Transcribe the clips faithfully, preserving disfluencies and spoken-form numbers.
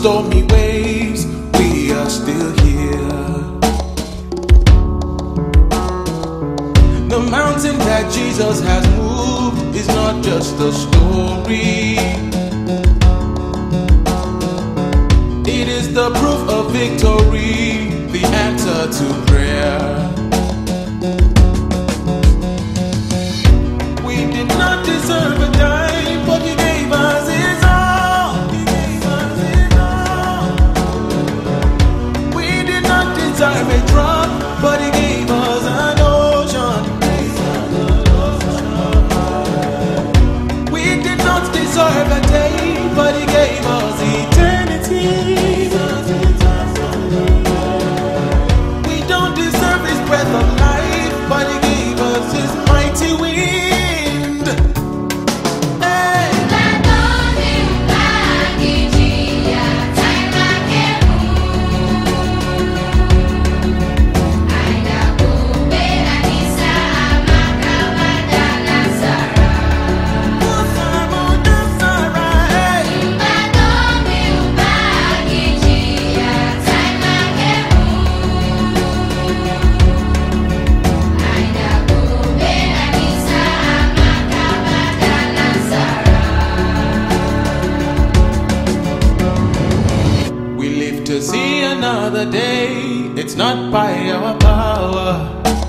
stormy waves, we are still here. The mountain that Jesus has moved is not just a story. It is the proof of victory, the answer to prayer. We did not deserve a dime, but He gave us His all. He gave us His all. We did not deserve a drop, but He gave us an ocean. We did not deserve a day, but He gave us eternity. We don't deserve His breath of life, but He gave us His mighty wind. Hey. To see another day, it's not by our power.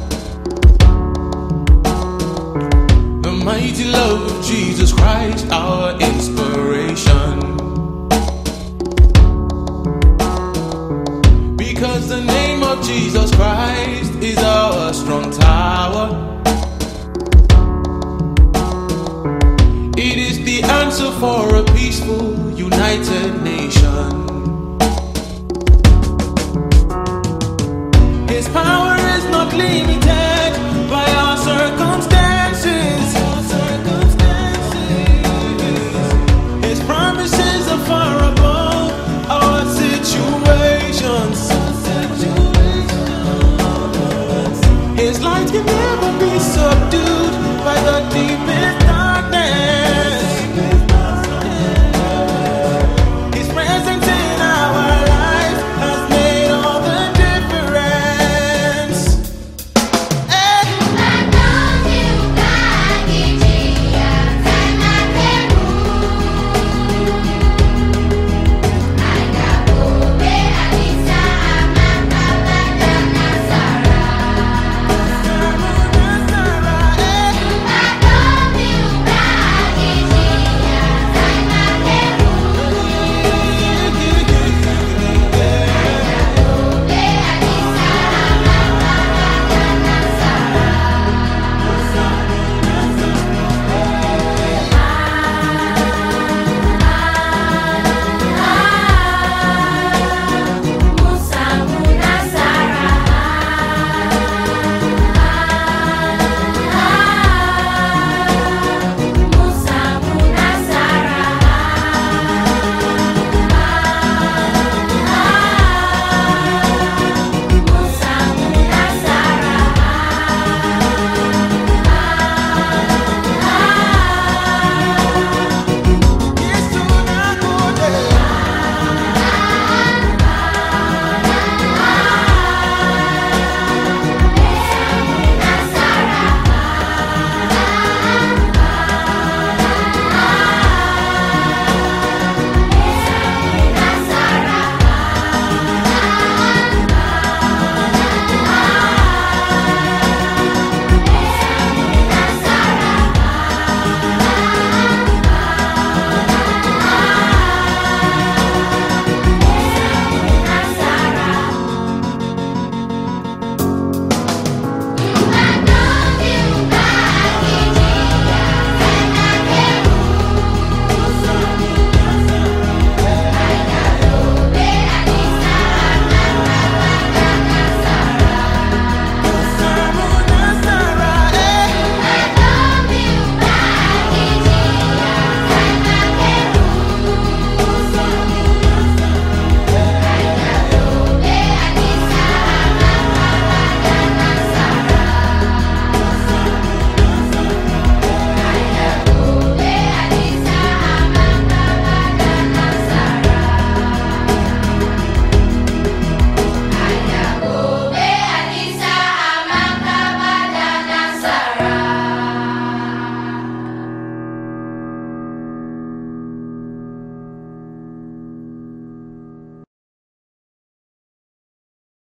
The mighty love of Jesus Christ, our inspiration. Because the name of Jesus Christ is our strong tower. It is the answer for a peaceful, united nation.